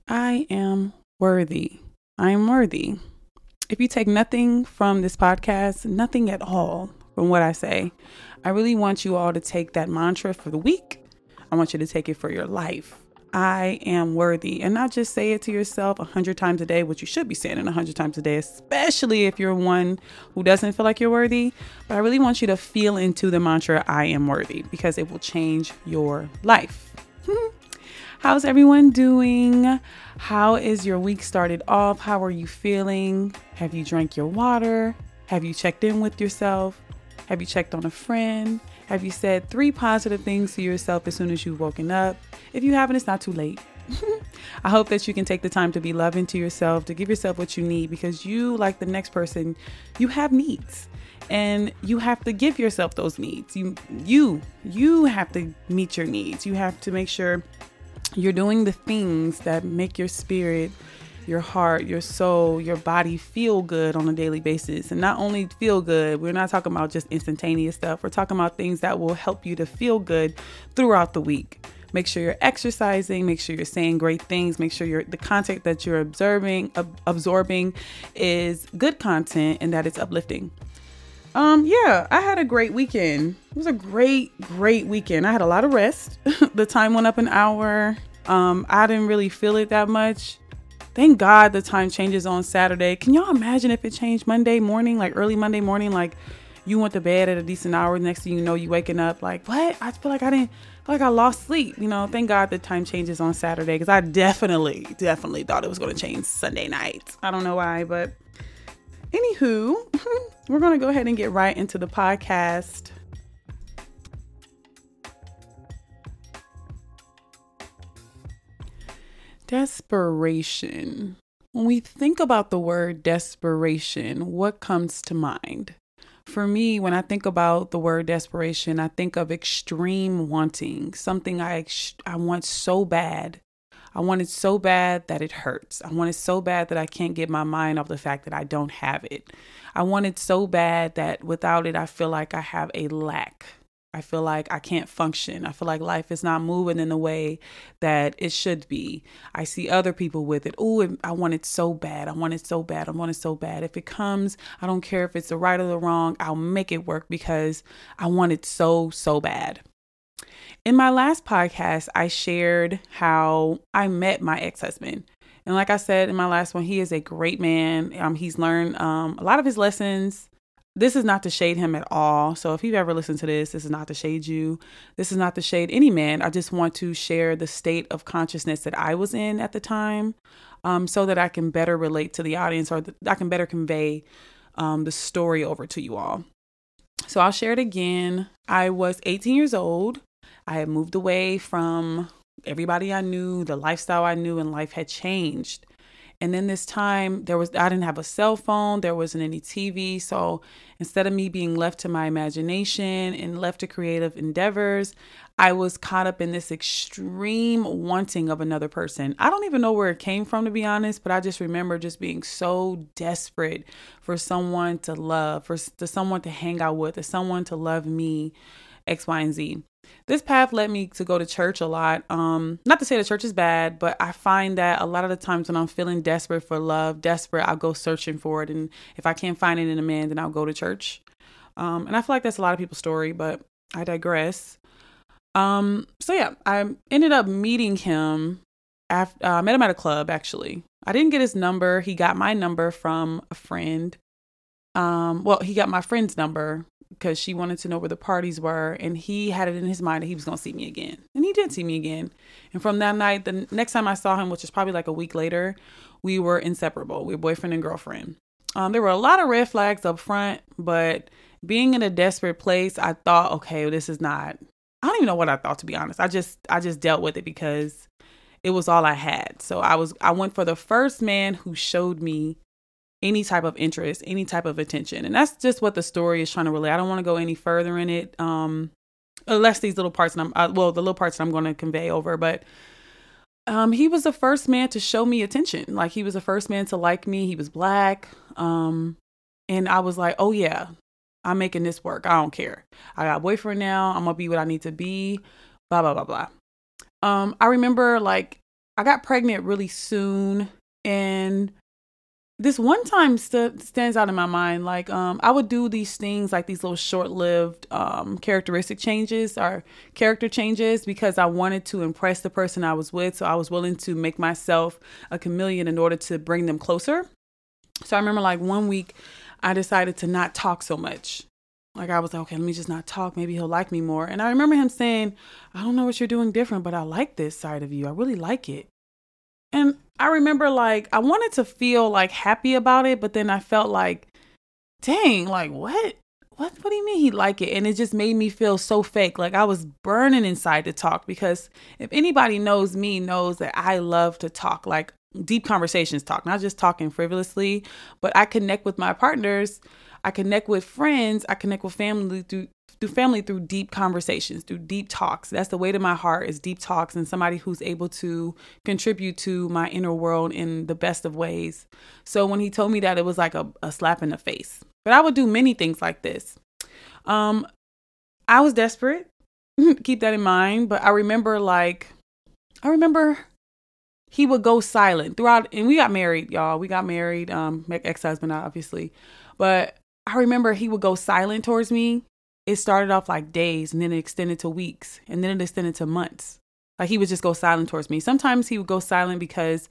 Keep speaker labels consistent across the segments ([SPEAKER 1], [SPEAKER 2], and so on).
[SPEAKER 1] I am worthy. I am worthy. If you take nothing from this podcast, nothing at all from what I say, I really want you all to take that mantra for the week. I want you to take it for your life. I am worthy. And not just say it to yourself 100 times a day, which you should be saying it 100 times a day, especially if you're one who doesn't feel like you're worthy. But I really want you to feel into the mantra, I am worthy, because it will change your life. How's everyone doing? How is your week started off? How are you feeling? Have you drank your water? Have you checked in with yourself? Have you checked on a friend? Have you said 3 positive things to yourself as soon as you've woken up? If you haven't, it's not too late. I hope that you can take the time to be loving to yourself, to give yourself what you need, because you, like the next person, you have needs. And you have to give yourself those needs. You have to meet your needs. You have to make sure you're doing the things that make your spirit, your heart, your soul, your body feel good on a daily basis. And not only feel good, we're not talking about just instantaneous stuff. We're talking about things that will help you to feel good throughout the week. Make sure you're exercising. Make sure you're saying great things. Make sure the content that you're absorbing is good content and that it's uplifting. I had a great weekend. It was a great weekend. I had a lot of rest. The time went up an hour. I didn't really feel it that much. Thank God the time changes on Saturday. Can y'all imagine if it changed Monday morning, like early Monday morning, like you went to bed at a decent hour. Next thing you know, you waking up like, what? I feel like I lost sleep. Thank God the time changes on Saturday, because I definitely thought it was going to change Sunday night. I don't know why, but anywho, we're going to go ahead and get right into the podcast. Desperation. When we think about the word desperation, what comes to mind? For me, when I think about the word desperation, I think of extreme wanting, something I want so bad. I want it so bad that it hurts. I want it so bad that I can't get my mind off the fact that I don't have it. I want it so bad that without it, I feel like I have a lack. I feel like I can't function. I feel like life is not moving in the way that it should be. I see other people with it. Oh, I want it so bad. I want it so bad. I want it so bad. If it comes, I don't care if it's the right or the wrong. I'll make it work because I want it so bad. In my last podcast, I shared how I met my ex-husband. And like I said in my last one, he is a great man. He's learned a lot of his lessons. This is not to shade him at all. So if you've ever listened to this is not to shade you. This is not to shade any man. I just want to share the state of consciousness that I was in at the time, so that I can better relate to the audience, or I can better convey the story over to you all. So I'll share it again. I was 18 years old. I had moved away from everybody I knew, the lifestyle I knew, and life had changed. And then this time I didn't have a cell phone. There wasn't any TV. So instead of me being left to my imagination and left to creative endeavors, I was caught up in this extreme wanting of another person. I don't even know where it came from, to be honest, but I just remember just being so desperate for someone to love, for someone to hang out with, for someone to love me, X, Y, and Z. This path led me to go to church a lot. Not to say the church is bad, but I find that a lot of the times when I'm feeling desperate for love, I'll go searching for it. And if I can't find it in a man, then I'll go to church. And I feel like that's a lot of people's story, but I digress. I ended up meeting him after I met him at a club, actually. I didn't get his number. He got my number from a friend. He got my friend's number because she wanted to know where the parties were, and he had it in his mind that he was going to see me again. And he did see me again. And from that night, the next time I saw him, which was probably like a week later, we were inseparable. We were boyfriend and girlfriend. There were a lot of red flags up front, but being in a desperate place, I thought, okay, this is not, I don't even know what I thought, to be honest. I just dealt with it because it was all I had. So I went for the first man who showed me any type of interest, any type of attention. And that's just what the story is trying to relay. I don't want to go any further in it. Unless these little parts, the little parts that I'm going to convey over, but he was the first man to show me attention. Like, he was the first man to like me. He was Black. And I was like, oh yeah, I'm making this work. I don't care. I got a boyfriend now. I'm going to be what I need to be, blah, blah, blah, blah. I remember, like, I got pregnant really soon, and this one time stands out in my mind. Like, I would do these things, like these little short-lived characteristic changes or character changes, because I wanted to impress the person I was with. So I was willing to make myself a chameleon in order to bring them closer. So I remember, like, one week I decided to not talk so much. Like, I was like, okay, let me just not talk. Maybe he'll like me more. And I remember him saying, I don't know what you're doing different, but I like this side of you. I really like it. And I remember, like, I wanted to feel like happy about it, but then I felt like, dang, like, what do you mean he like it? And it just made me feel so fake. Like, I was burning inside to talk, because if anybody knows me, knows that I love to talk, like deep conversations talk, not just talking frivolously, but I connect with my partners. I connect with friends. I connect with family through deep conversations, through deep talks. That's the weight of my heart, is deep talks, and somebody who's able to contribute to my inner world in the best of ways. So when he told me that, it was like a slap in the face. But I would do many things like this. I was desperate. Keep that in mind. But I remember he would go silent throughout, and we got married, y'all. We got married, my ex-husband, obviously. But I remember he would go silent towards me. It started off like days, and then it extended to weeks, and then it extended to months. Like, he would just go silent towards me. Sometimes he would go silent because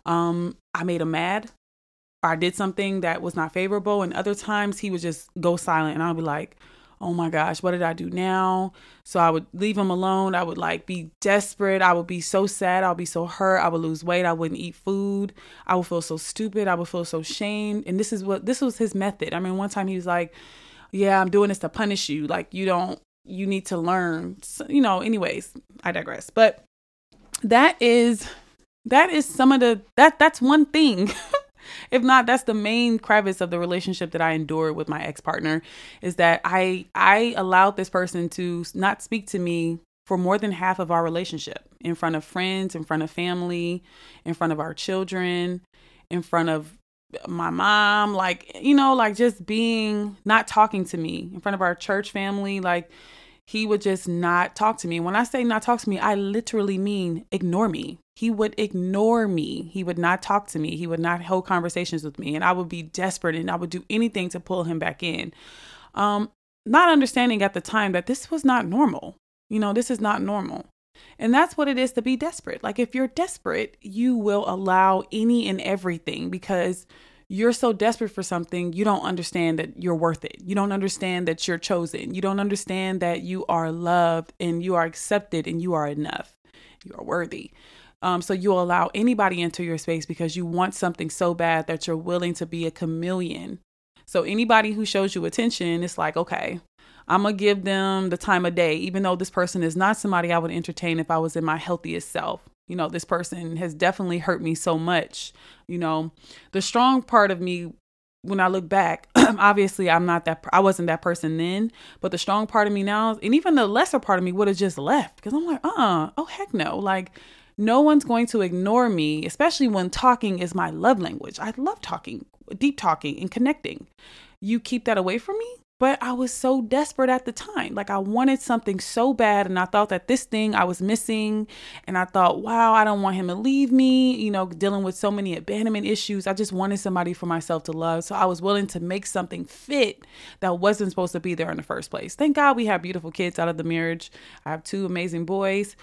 [SPEAKER 1] I made him mad, or I did something that was not favorable. And other times he would just go silent, and I'd be like, oh my gosh, what did I do now? So I would leave him alone. I would like be desperate. I would be so sad. I would be so hurt. I would lose weight. I wouldn't eat food. I would feel so stupid. I would feel so shamed. And this was his method. I mean, one time he was like, yeah, I'm doing this to punish you. Like, you need to learn. So, anyways, I digress. But that is some of that's one thing. If not, that's the main crevice of the relationship that I endured with my ex-partner, is that I allowed this person to not speak to me for more than half of our relationship, in front of friends, in front of family, in front of our children, in front of my mom, like just being, not talking to me in front of our church family. Like, he would just not talk to me. When I say not talk to me, I literally mean ignore me. He would ignore me. He would not talk to me. He would not hold conversations with me. And I would be desperate, and I would do anything to pull him back in. Not understanding at the time that this was not normal. This is not normal. And that's what it is to be desperate. Like, if you're desperate, you will allow any and everything, because you're so desperate for something. You don't understand that you're worth it. You don't understand that you're chosen. You don't understand that you are loved, and you are accepted, and you are enough. You are worthy. So you'll allow anybody into your space because you want something so bad that you're willing to be a chameleon. So anybody who shows you attention, it's like, okay, I'm going to give them the time of day, even though this person is not somebody I would entertain if I was in my healthiest self. This person has definitely hurt me so much. The strong part of me, when I look back, obviously I wasn't that person then, but the strong part of me now, and even the lesser part of me, would have just left, because I'm like, oh heck no. Like, no one's going to ignore me, especially when talking is my love language. I love talking, deep talking, and connecting. You keep that away from me? But I was so desperate at the time. Like, I wanted something so bad, and I thought that this thing I was missing. And I thought, wow, I don't want him to leave me, dealing with so many abandonment issues. I just wanted somebody for myself to love. So I was willing to make something fit that wasn't supposed to be there in the first place. Thank God we have beautiful kids out of the marriage. I have 2 amazing boys.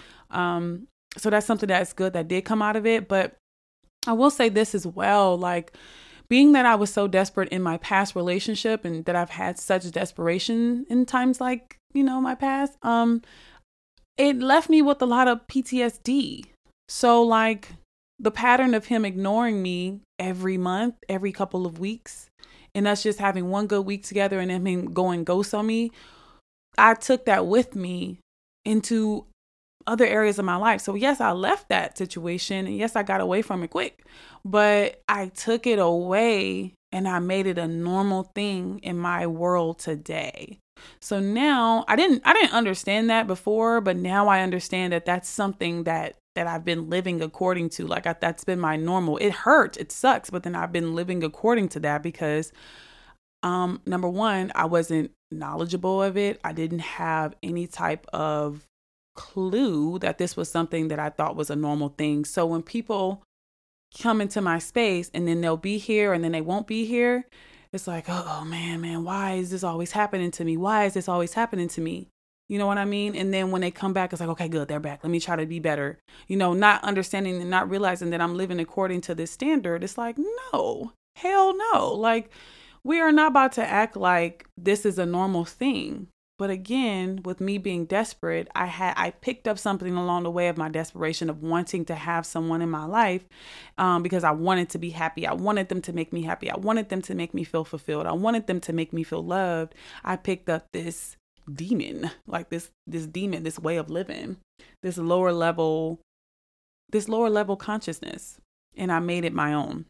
[SPEAKER 1] So that's something that's good that did come out of it. But I will say this as well, like, being that I was so desperate in my past relationship, and that I've had such desperation in times like, my past, it left me with a lot of PTSD. So, like, the pattern of him ignoring me every month, every couple of weeks, and us just having one good week together and then him going ghost on me, I took that with me into other areas of my life. So yes, I left that situation, and yes, I got away from it quick, but I took it away and I made it a normal thing in my world today. So now I didn't understand that before, but now I understand that that's something that I've been living according to. Like, that's been my normal. It hurts, it sucks, but then I've been living according to that because number one, I wasn't knowledgeable of it. I didn't have any type of clue that this was something that I thought was a normal thing. So when people come into my space and then they'll be here and then they won't be here, it's like, oh man, why is this always happening to me? Why is this always happening to me? You know what I mean? And then when they come back, it's like, okay, good, they're back. Let me try to be better. Not understanding and not realizing that I'm living according to this standard. It's like, no, hell no. Like, we are not about to act like this is a normal thing. But again, with me being desperate, I picked up something along the way of my desperation of wanting to have someone in my life because I wanted to be happy. I wanted them to make me happy. I wanted them to make me feel fulfilled. I wanted them to make me feel loved. I picked up this demon, like this demon, this way of living, this lower level consciousness, and I made it my own.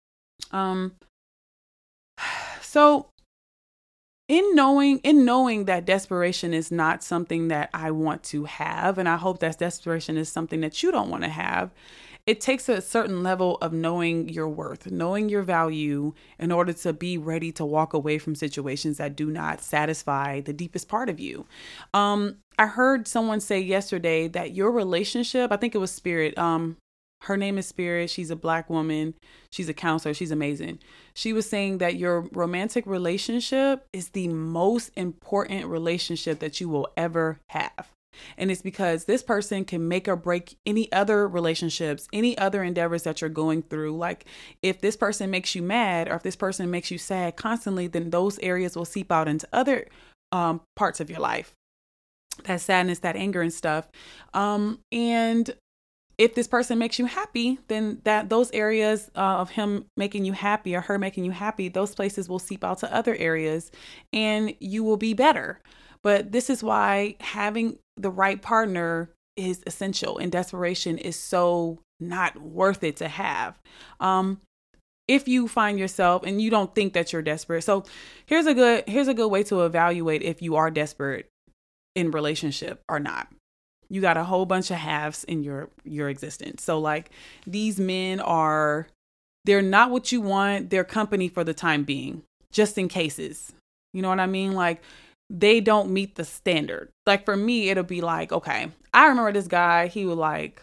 [SPEAKER 1] So in knowing that desperation is not something that I want to have, and I hope that desperation is something that you don't want to have, it takes a certain level of knowing your worth, knowing your value in order to be ready to walk away from situations that do not satisfy the deepest part of you. I heard someone say yesterday that your relationship, I think it was Spirit, her name is Spirit. She's a Black woman. She's a counselor. She's amazing. She was saying that your romantic relationship is the most important relationship that you will ever have. And it's because this person can make or break any other relationships, any other endeavors that you're going through. Like if this person makes you mad or if this person makes you sad constantly, then those areas will seep out into other parts of your life. That sadness, that anger and stuff. And if this person makes you happy, then those areas of him making you happy or her making you happy, those places will seep out to other areas and you will be better. But this is why having the right partner is essential, and desperation is so not worth it to have. If you find yourself and you don't think that you're desperate. So here's a good way to evaluate if you are desperate in relationship or not. You got a whole bunch of halves in your existence. So like these men they're not what you want. They're company for the time being, just in cases. You know what I mean? Like they don't meet the standard. Like for me, it'll be like, okay, I remember this guy, he was like,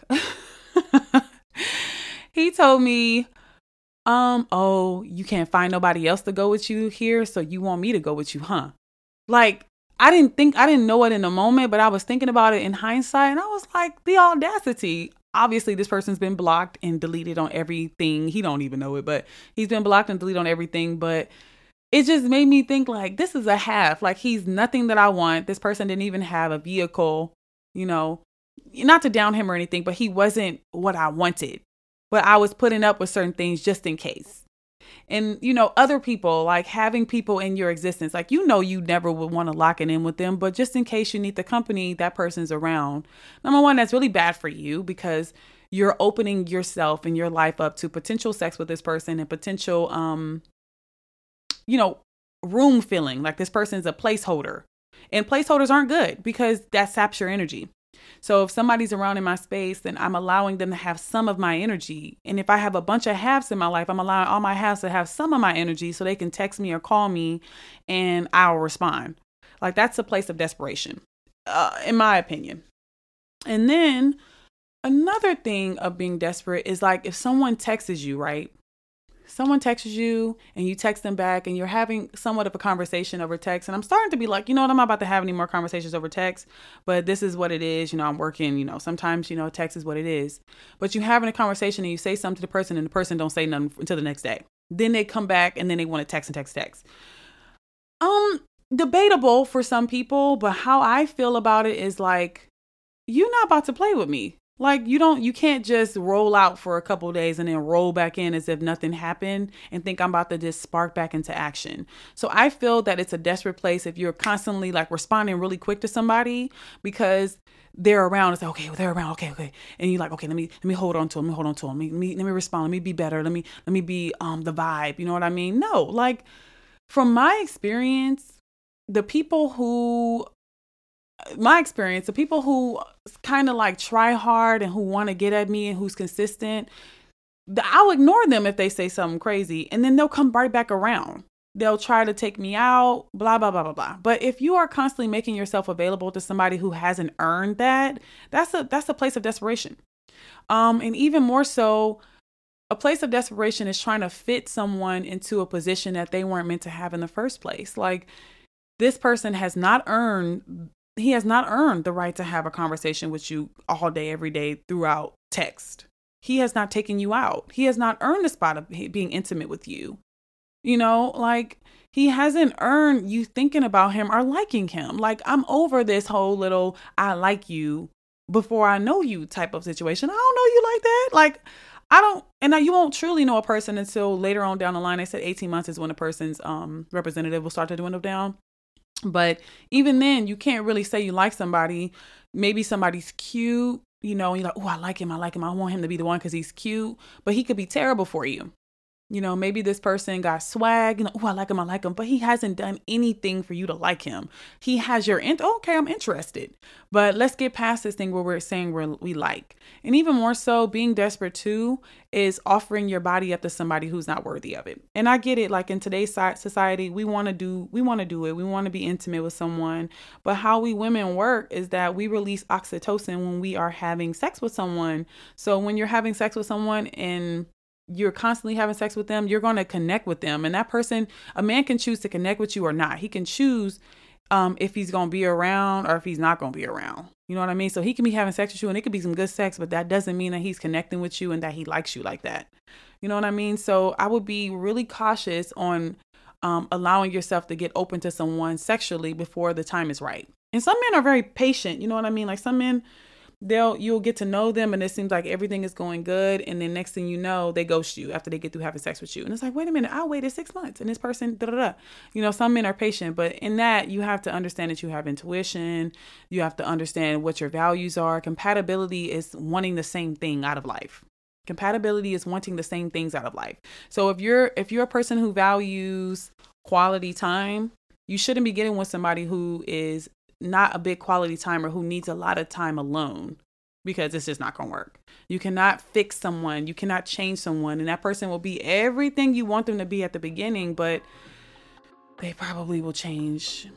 [SPEAKER 1] he told me, oh, you can't find nobody else to go with you here. So you want me to go with you, huh? Like, I didn't know it in the moment, but I was thinking about it in hindsight and I was like, the audacity. Obviously, this person's been blocked and deleted on everything. He don't even know it, but he's been blocked and deleted on everything. But it just made me think like, this is a half. Like he's nothing that I want. This person didn't even have a vehicle, not to down him or anything, but he wasn't what I wanted. But I was putting up with certain things just in case. And, other people, like having people in your existence, like, you never would want to lock it in with them. But just in case you need the company, that person's around. Number one, that's really bad for you because you're opening yourself and your life up to potential sex with this person and potential, room filling. Like this person's a placeholder. And placeholders aren't good because that saps your energy. So if somebody's around in my space, then I'm allowing them to have some of my energy. And if I have a bunch of halves in my life, I'm allowing all my halves to have some of my energy so they can text me or call me and I'll respond. Like that's a place of desperation, in my opinion. And then another thing of being desperate is like if someone texts you, right? Someone texts you and you text them back and you're having somewhat of a conversation over text. And I'm starting to be like, I'm not about to have any more conversations over text, but this is what it is. I'm working, sometimes, text is what it is, but you're having a conversation and you say something to the person and the person don't say nothing until the next day. Then they come back and then they want to text. Debatable for some people, but how I feel about it is like, you're not about to play with me. Like you can't just roll out for a couple of days and then roll back in as if nothing happened and think I'm about to just spark back into action. So I feel that it's a desperate place if you're constantly like responding really quick to somebody because they're around. It's like, okay, well, they're around. Okay. And you're like, okay, let me hold on to them. Let me respond. Let me be better. Let me be the vibe. You know what I mean? No, like from my experience, the people who kind of like try hard and who want to get at me and who's consistent, I'll ignore them if they say something crazy and then they'll come right back around. They'll try to take me out, blah, blah, blah, blah, blah. But if you are constantly making yourself available to somebody who hasn't earned that, that's a place of desperation. And even more so, a place of desperation is trying to fit someone into a position that they weren't meant to have in the first place. Like, this person has not earned the right to have a conversation with you all day, every day throughout text. He has not taken you out. He has not earned the spot of being intimate with you. You know, like, he hasn't earned you thinking about him or liking him. Like, I'm over this whole little I like you before I know you type of situation. I don't know you like that. Like, I don't, and now you won't truly know a person until later on down the line. They said 18 months is when a person's representative will start to dwindle down. But even then, you can't really say you like somebody. Maybe somebody's cute, you know, and you're like, oh, I like him. I want him to be the one because he's cute. But he could be terrible for you. You know, maybe this person got swag, you know, oh, I like him, but he hasn't done anything for you to like him. He has your, okay, I'm interested. But let's get past this thing where we're saying we like. And even more so, being desperate too is offering your body up to somebody who's not worthy of it. And I get it. Like, in today's society, we want to do it. We want to be intimate with someone. But how we women work is that we release oxytocin when we are having sex with someone. So when you're having sex with someone and you're constantly having sex with them, you're going to connect with them. And that person, a man can choose to connect with you or not. He can choose if he's going to be around or if he's not going to be around. You know what I mean? So he can be having sex with you and it could be some good sex, but that doesn't mean that he's connecting with you and that he likes you like that. You know what I mean? So I would be really cautious on allowing yourself to get open to someone sexually before the time is right. And some men are very patient. You know what I mean? Like, some men, you'll get to know them and it seems like everything is going good. And then next thing you know, they ghost you after they get through having sex with you. And it's like, wait a minute, I waited 6 months and this person, You know, some men are patient, but in that you have to understand that you have intuition. You have to understand what your values are. Compatibility is wanting the same thing out of life. Compatibility is wanting the same things out of life. So if you're a person who values quality time, you shouldn't be getting with somebody who is not a big quality timer, who needs a lot of time alone, because it's just not going to work. You cannot fix someone. You cannot change someone. And that person will be everything you want them to be at the beginning, but they probably will change.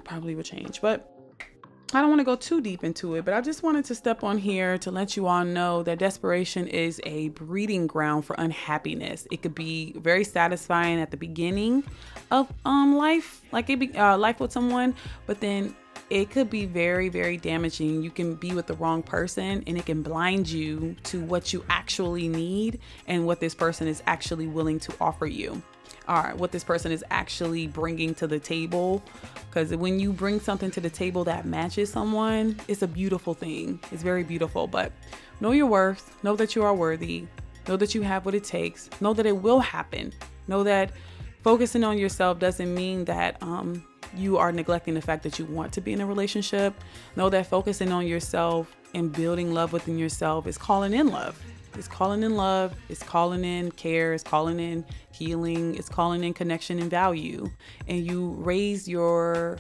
[SPEAKER 1] But I don't want to go too deep into it, but I just wanted to step on here to let you all know that desperation is a breeding ground for unhappiness. It could be very satisfying at the beginning of life, like life with someone, but then it could be very, very damaging. You can be with the wrong person and it can blind you to what you actually need and what this person is actually willing to offer you. Or what this person is actually bringing to the table. Because when you bring something to the table that matches someone, it's a beautiful thing. It's very beautiful. But know your worth. Know that you are worthy. Know that you have what it takes. Know that it will happen. Know that focusing on yourself doesn't mean that you are neglecting the fact that you want to be in a relationship. Know that focusing on yourself and building love within yourself is calling in love. It's calling in love. It's calling in care. It's calling in healing. It's calling in connection and value. And you raise your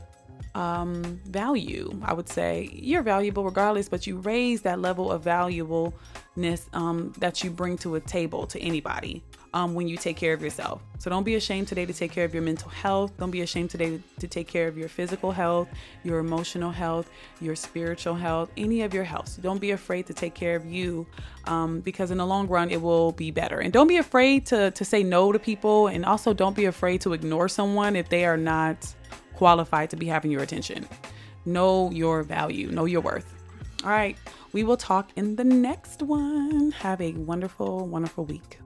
[SPEAKER 1] value. I would say you're valuable regardless, but you raise that level of valuableness that you bring to a table to anybody when you take care of yourself. So don't be ashamed today to take care of your mental health. Don't be ashamed today to take care of your physical health, your emotional health, your spiritual health, any of your health. So don't be afraid to take care of you because in the long run, it will be better. And don't be afraid to say no to people. And also don't be afraid to ignore someone if they are not qualified to be having your attention. Know your value. Know your worth. All right. We will talk in the next one. Have a wonderful, wonderful week.